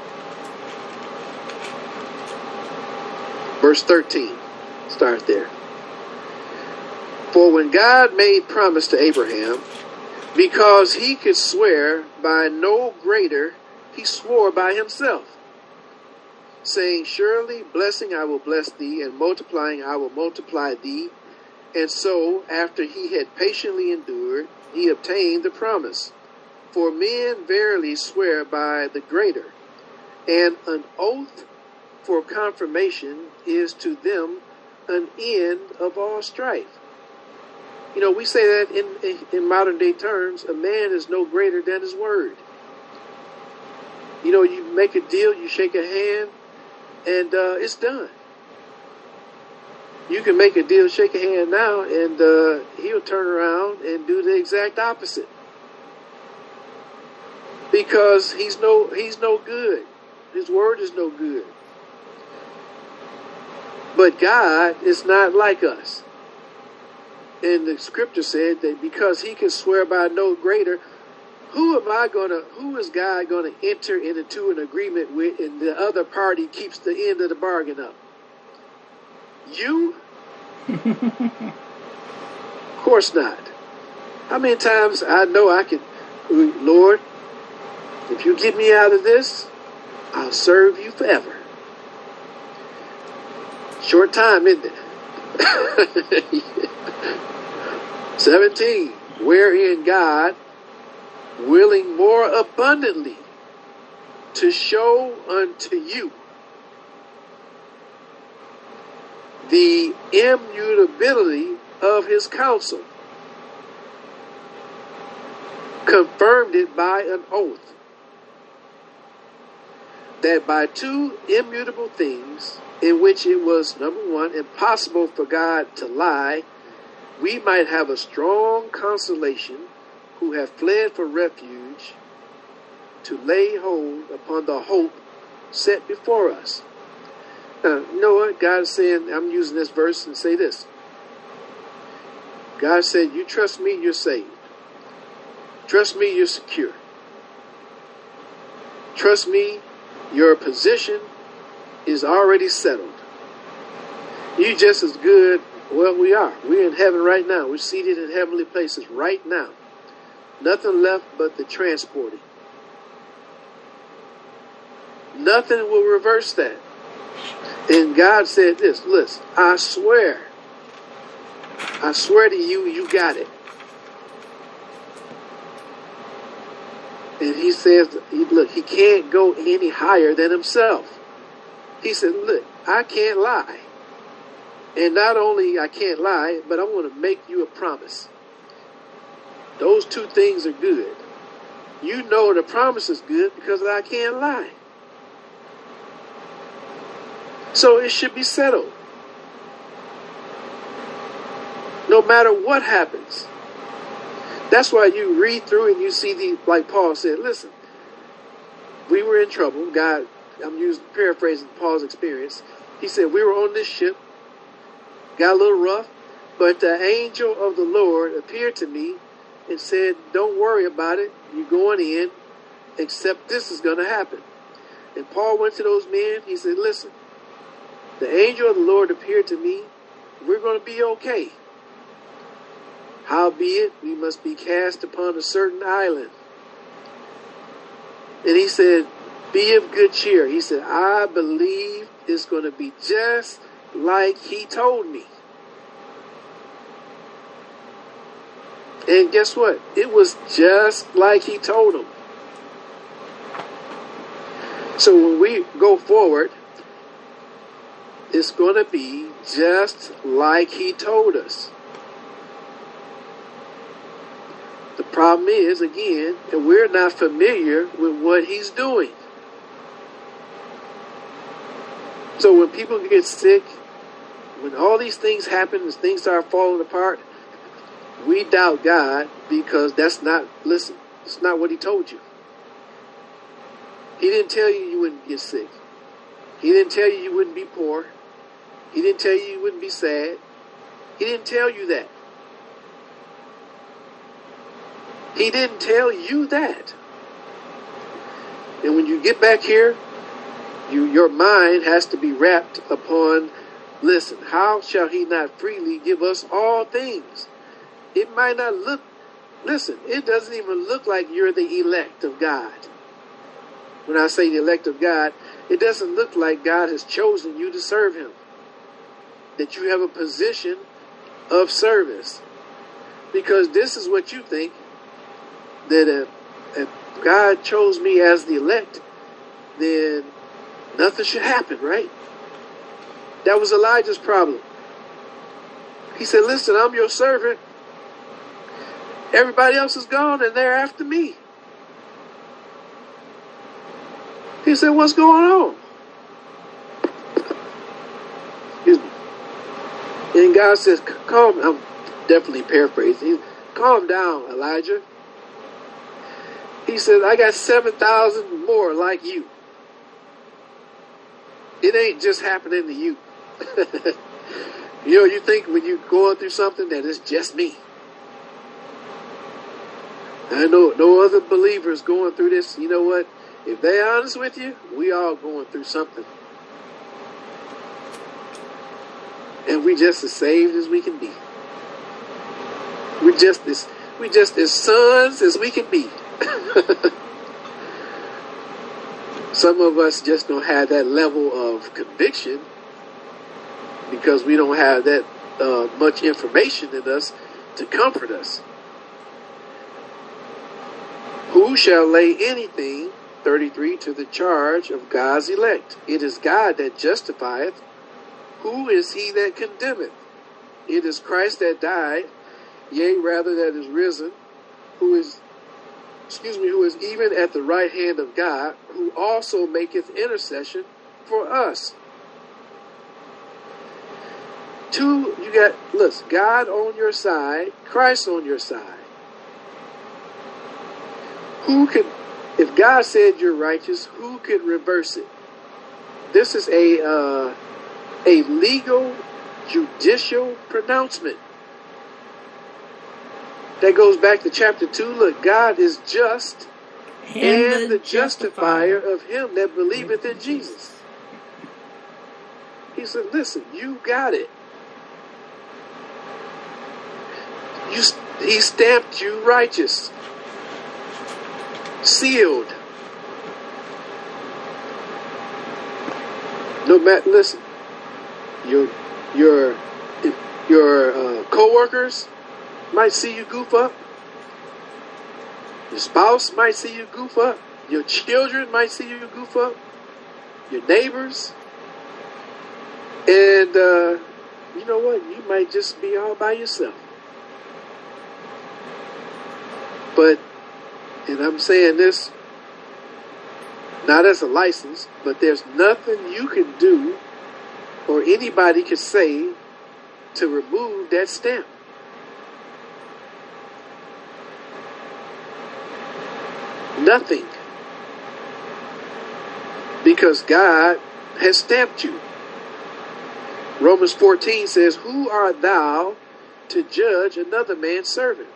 Verse 13. Start there. For when God made promise to Abraham, because he could swear by no greater, he swore by himself, saying, surely blessing I will bless thee, and multiplying I will multiply thee. And so, after he had patiently endured, he obtained the promise. For men verily swear by the greater, and an oath for confirmation is to them an end of all strife. You know, we say that in modern day terms, a man is no greater than his word. You know, you make a deal, you shake a hand, and it's done. You can make a deal, shake a hand now, and he'll turn around and do the exact opposite. Because he's no good. His word is no good. But God is not like us. And the scripture said that because he can swear by no greater, who is God gonna enter into an agreement with, and the other party keeps the end of the bargain up? You? Of course not. How many times I know I can, Lord, if you get me out of this, I'll serve you forever. Short time, isn't it? 17, wherein God, willing more abundantly to show unto you the immutability of his counsel, confirmed it by an oath, that by two immutable things, in which it was, number one, impossible for God to lie, we might have a strong consolation who have fled for refuge, to lay hold upon the hope set before us. Now, you know what? God is saying, I'm using this verse and say this. God said, you trust me, you're saved. Trust me, you're secure. Trust me, your position is already settled. You just as good, well, we are. We're in heaven right now. We're seated in heavenly places right now. Nothing left but the transporting. Nothing will reverse that. And God said this, listen, I swear to you, you got it. And he says, look, he can't go any higher than himself. He said, look, I can't lie. And not only I can't lie, but I'm going to make you a promise. Those two things are good. You know the promise is good because I can't lie. So it should be settled. No matter what happens. That's why you read through and you see like Paul said, listen, we were in trouble. God, I'm paraphrasing Paul's experience. He said, we were on this ship, got a little rough, but the angel of the Lord appeared to me and said, don't worry about it. You're going in, except this is going to happen. And Paul went to those men. He said, listen, the angel of the Lord appeared to me. We're going to be okay. Howbeit, we must be cast upon a certain island. And he said, be of good cheer. He said, I believe it's going to be just like he told me. And guess what? It was just like he told him. So when we go forward, it's going to be just like he told us. The problem is, again, that we're not familiar with what he's doing. So when people get sick, when all these things happen and things start falling apart, we doubt God because it's not what he told you. He didn't tell you you wouldn't get sick. He didn't tell you you wouldn't be poor. He didn't tell you you wouldn't be sad. He didn't tell you that. He didn't tell you that. And when you get back here, your mind has to be wrapped upon, listen, how shall he not freely give us all things? It might not look, listen, it doesn't even look like you're the elect of God. When I say the elect of God, it doesn't look like God has chosen you to serve him. That you have a position of service. Because this is what you think, that if God chose me as the elect, then nothing should happen, right? That was Elijah's problem. He said, listen, I'm your servant. Everybody else is gone and they're after me. He said, what's going on? Excuse me. And God says, calm, I'm definitely paraphrasing. Calm down, Elijah. He said, I got 7,000 more like you. It ain't just happening to you. You think when you're going through something that it's just me. I know no other believers going through this. You know what? If they're honest with you, we all going through something. And we just as saved as we can be. We just as sons as we can be. Some of us just don't have that level of conviction because we don't have that much information in us to comfort us. Who shall lay anything, 33, to the charge of God's elect? It is God that justifieth. Who is he that condemneth? It is Christ that died, yea, rather that is risen, who is even at the right hand of God, who also maketh intercession for us. You got, listen, God on your side, Christ on your side. Who could, if God said you're righteous, who could reverse it? This is a legal, judicial pronouncement. That goes back to chapter 2. Look, God is just and the justifier of him that believeth in Jesus. He said, listen, you got it. He stamped you righteous. Sealed. No matter, listen, your co-workers might see you goof up. Your spouse might see you goof up. Your children might see you goof up. Your neighbors. And you know what? You might just be all by yourself. But, and I'm saying this not as a license, but there's nothing you can do or anybody can say to remove that stamp. Nothing. Because God has stamped you. Romans 14 says, who art thou to judge another man's servant?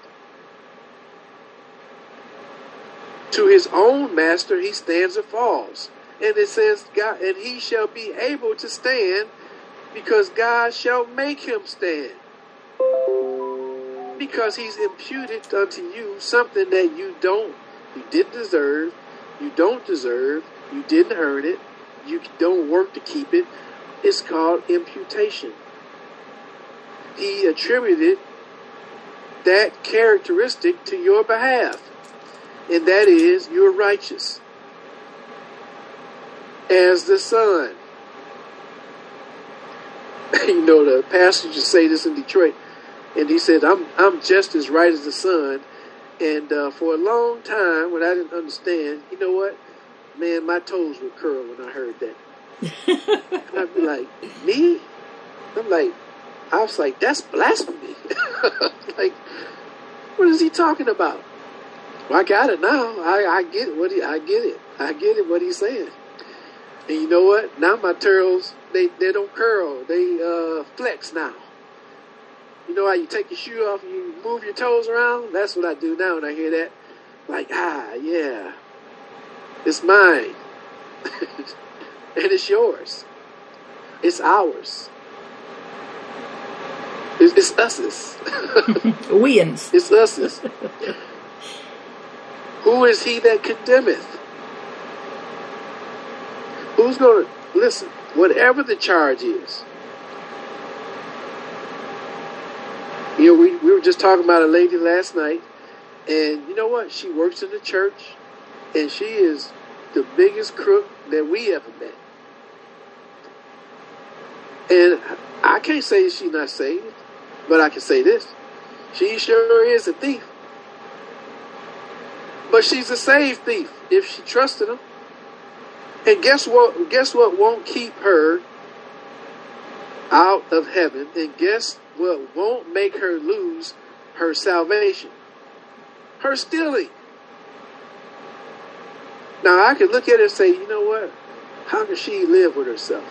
To his own master he stands or falls. And it says, God, and he shall be able to stand, because God shall make him stand. Because he's imputed unto you something that you didn't deserve, you don't deserve, you didn't earn it, you don't work to keep it. It's called imputation. He attributed that characteristic to your behalf. And that is, you're righteous as the Son. You know, the pastor used to say this in Detroit, and he said, I'm just as right as the Son. And for a long time, when I didn't understand, you know what? Man, my toes would curl when I heard that. I'd be like, me? I was like, that's blasphemy. Like, what is he talking about? Well, I got it now. I get it. I get it what he's saying. And you know what? Now my toes, they don't curl. They flex now. You know how you take your shoe off and you move your toes around? That's what I do now when I hear that. Like, yeah. It's mine. And it's yours. It's ours. It's us's. Weans. It's us's. Who is he that condemneth? Who's going to, listen, whatever the charge is. You know, we were just talking about a lady last night, and you know what? She works in the church, and she is the biggest crook that we ever met. And I can't say she's not saved, but I can say this. She sure is a thief. But she's a saved thief if she trusted him. And guess what? Guess what won't keep her out of heaven? And guess what won't make her lose her salvation? Her stealing. Now I could look at her and say, you know what? How can she live with herself?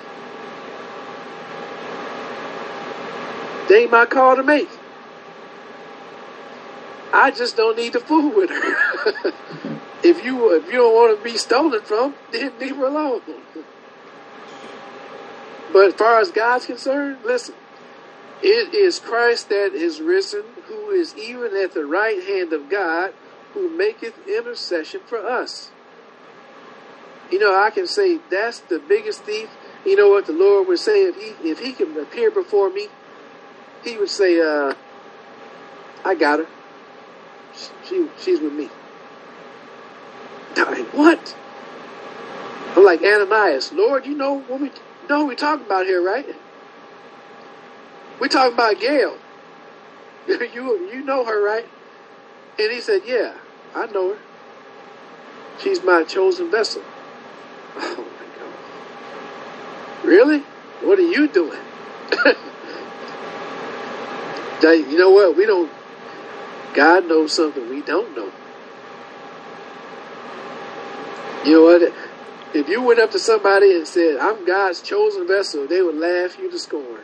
They ain't my call to make. I just don't need to fool with her. If you don't want to be stolen from, then leave her alone. But as far as God's concerned, listen, it is Christ that is risen, who is even at the right hand of God, who maketh intercession for us. You know, I can say that's the biggest thief. You know what the Lord would say if he can appear before me? He would say, I got her. She's with me. Like, what? I'm like Ananias. Lord, you know what we're talking about here, right? We're talking about Gail. You know her, right? And he said, yeah, I know her. She's my chosen vessel. Oh my God. Really? What are you doing? You know what? God knows something we don't know. You know what? If you went up to somebody and said, I'm God's chosen vessel, they would laugh you to scorn.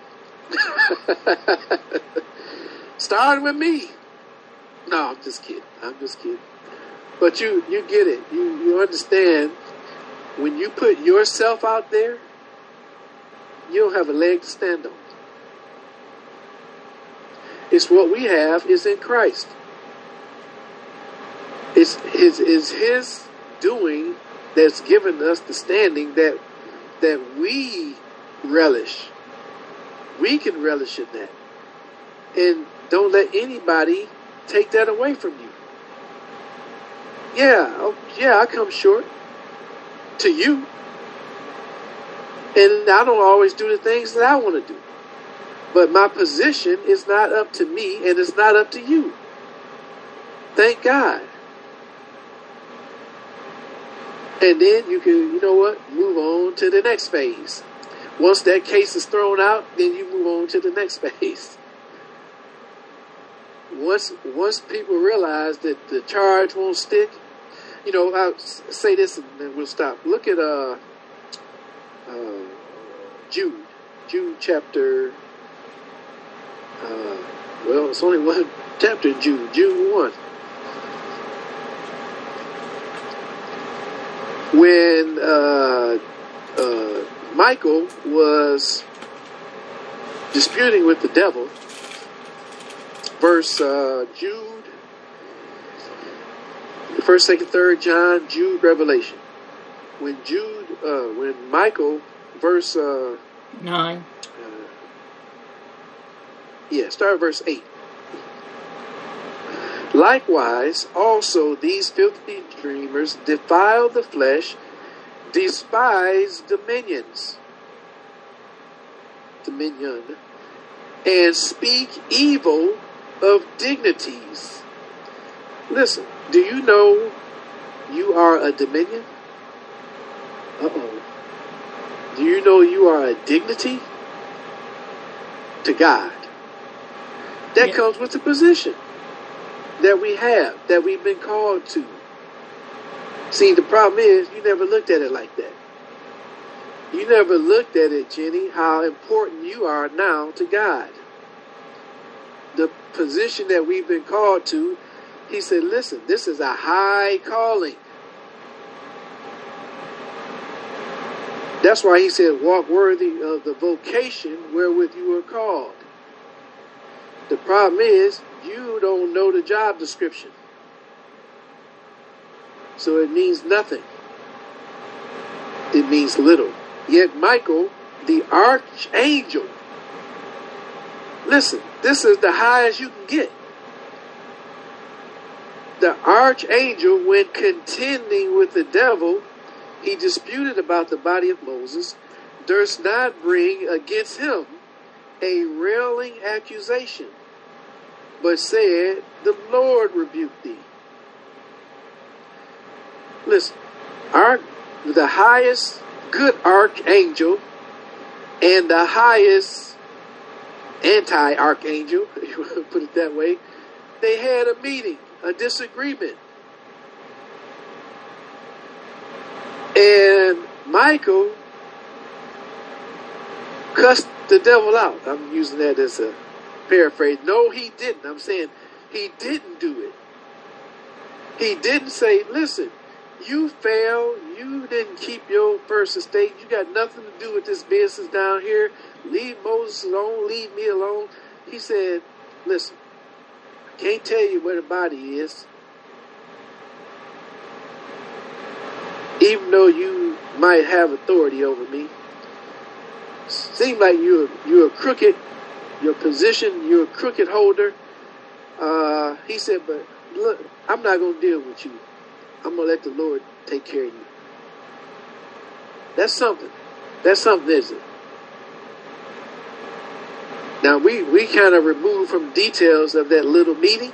Starting with me. No, I'm just kidding. But you get it. You understand, when you put yourself out there, you don't have a leg to stand on. It's what we have is in Christ. It's his doing that's given us the standing that we relish. We can relish in that. And don't let anybody take that away from you. Yeah, I come short to you. And I don't always do the things that I want to do. But my position is not up to me, and it's not up to you. Thank God. And then you can, you know what, move on to the next phase. Once that case is thrown out, then you move on to the next phase. Once people realize that the charge won't stick, you know, I'll say this and then we'll stop. Look at Jude chapter. Well, it's only one chapter in Jude 1. When Michael was disputing with the devil, verse Jude, 1st, 2nd, 3rd John, Jude, Revelation. When Michael, verse 9. Start at verse 8. Likewise, also these filthy dreamers defile the flesh, despise dominion, and speak evil of dignities. Listen, do you know you are a dominion? Uh-oh. Do you know you are a dignity to God? That comes with the position that we have, that we've been called to. See, the problem is you never looked at it like that. You never looked at it, Jenny, how important you are now to God. The position that we've been called to, he said, listen, this is a high calling. That's why he said, walk worthy of the vocation wherewith you were called. The problem is, you don't know the job description. So it means nothing. It means little. Yet Michael, the archangel, listen, this is the highest you can get. The archangel, when contending with the devil, he disputed about the body of Moses, durst not bring against him a railing accusation, but said, the Lord rebuked thee. Listen, the highest good archangel and the highest anti-archangel, if you want to put it that way, they had a meeting, a disagreement. And Michael cussed the devil out. I'm using that as a paraphrase. No, he didn't. I'm saying he didn't do it. He didn't say, listen, you failed. You didn't keep your first estate. You got nothing to do with this business down here. Leave Moses alone. Leave me alone. He said, listen, I can't tell you where the body is. Even though you might have authority over me. Seems like you're crooked. Your position, you're a crooked holder. He said, but look, I'm not going to deal with you. I'm going to let the Lord take care of you. That's something. That's something, isn't it? Now, we kind of removed from details of that little meeting.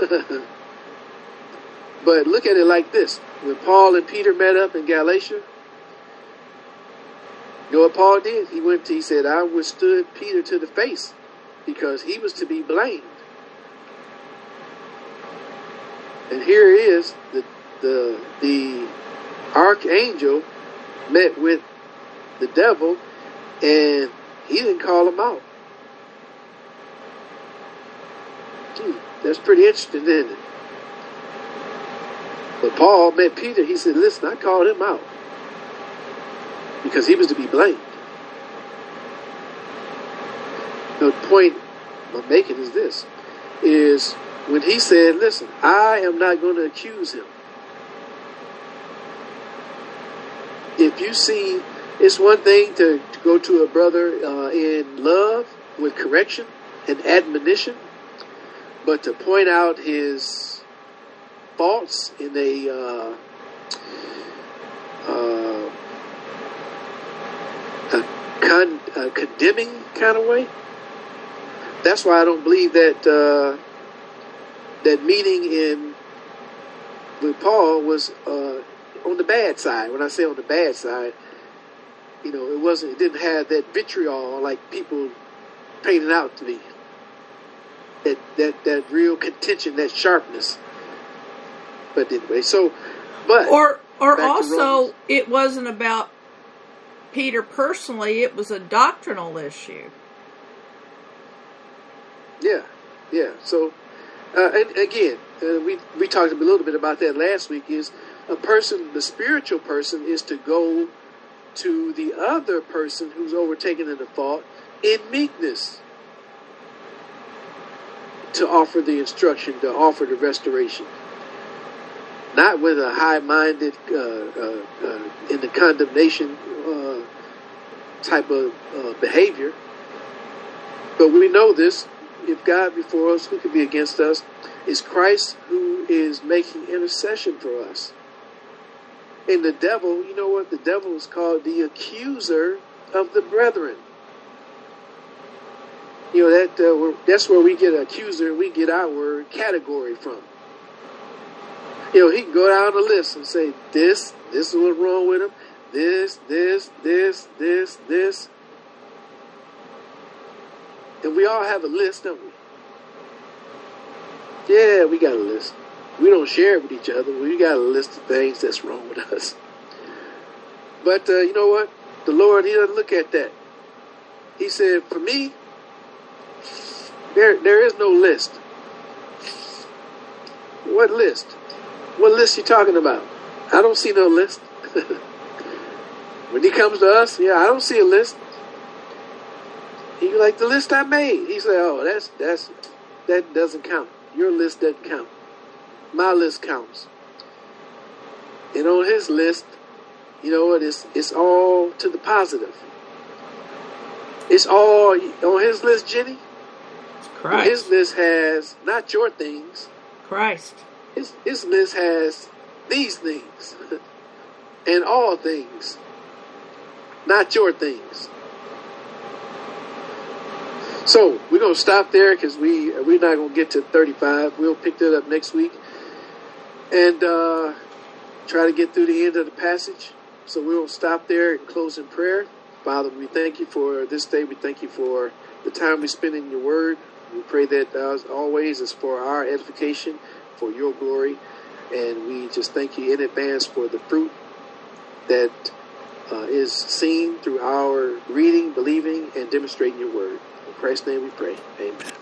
But look at it like this. When Paul and Peter met up in Galatia, you know what Paul did? He said, I withstood Peter to the face because he was to be blamed. And here is the archangel met with the devil, and he didn't call him out. That's pretty interesting, isn't it? But Paul met Peter. He said, listen, I called him out because he was to be blamed. The point I'm making is this, is when he said, listen, I am not going to accuse him. If you see, it's one thing to go to a brother in love with correction and admonition, but to point out his faults in a condemning kind of way. That's why I don't believe that that meeting with Paul was on the bad side. When I say on the bad side, you know, it didn't have that vitriol like people painted out to me. That real contention, that sharpness. But anyway, or also it wasn't about Peter personally, it was a doctrinal issue. Yeah. So, and again, we talked a little bit about that last week. Is a person, the spiritual person, is to go to the other person who's overtaken in the fault in meekness, to offer the instruction, to offer the restoration. Not with a high-minded, in the condemnation type of behavior. But we know this. If God before us, who could be against us? It's Christ who is making intercession for us. And the devil, you know what? The devil is called the accuser of the brethren. You know, that's where we get accuser, we get our word category from. You know, he can go down the list and say, this is what's wrong with him. This. And we all have a list, don't we? Yeah, we got a list. We don't share it with each other. We got a list of things that's wrong with us. But you know what? The Lord, he doesn't look at that. He said, for me, there is no list. What list? What list you talking about? I don't see no list. When he comes to us, I don't see a list. He like, the list I made. He said, oh, that doesn't count. Your list doesn't count. My list counts. And on his list, you know what? It's all to the positive. It's all on his list, Jenny. Christ. His list has not your things. Christ. His list has these things and all things, not your things. So we're going to stop there because we're not going to get to 35. We'll pick that up next week and try to get through the end of the passage. So we'll stop there and close in prayer. Father, we thank you for this day. We thank you for the time we spend in your word. We pray that as always is for our edification, for your glory. And we just thank you in advance for the fruit that is seen through our reading, believing, and demonstrating your word. In Christ's name we pray. Amen.